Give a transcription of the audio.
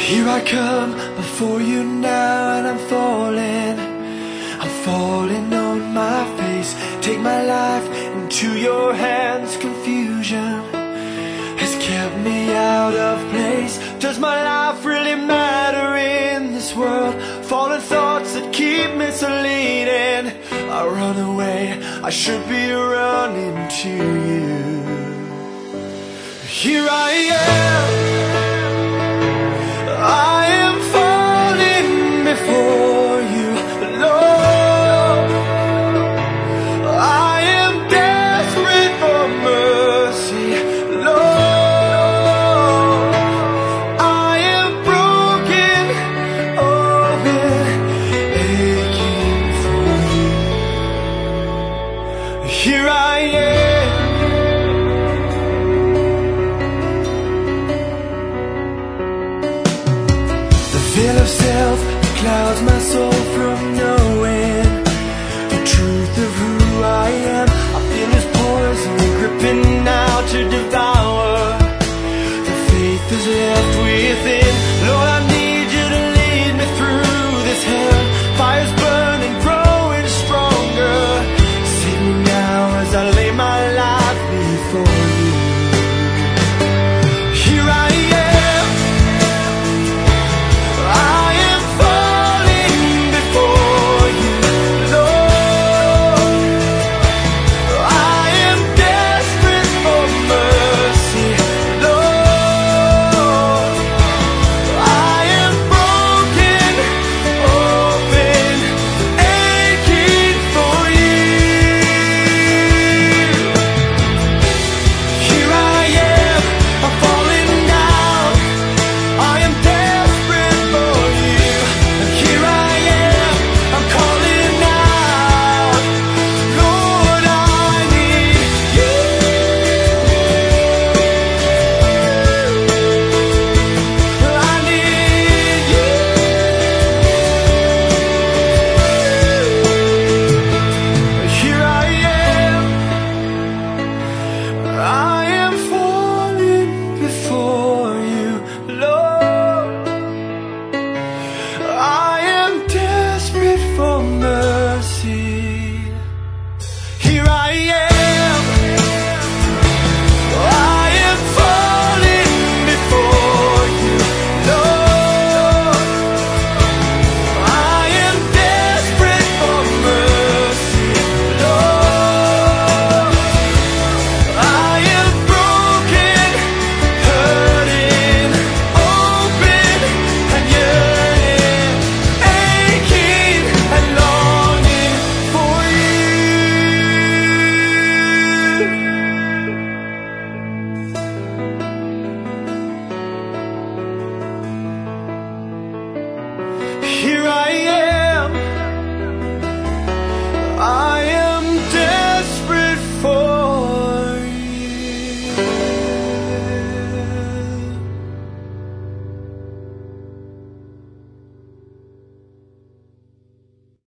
Here I come before you now, and I'm falling on my face. Take my life into your hands. Confusion has kept me out of place. Does my life really matter in this world? Fallen thoughts that keep misleading. I run away, I should be running to you. Here I am, I am falling before you, Lord. I am desperate for mercy, Lord. I am broken, open, aching for you. Here I am. Veil of self clouds my soul.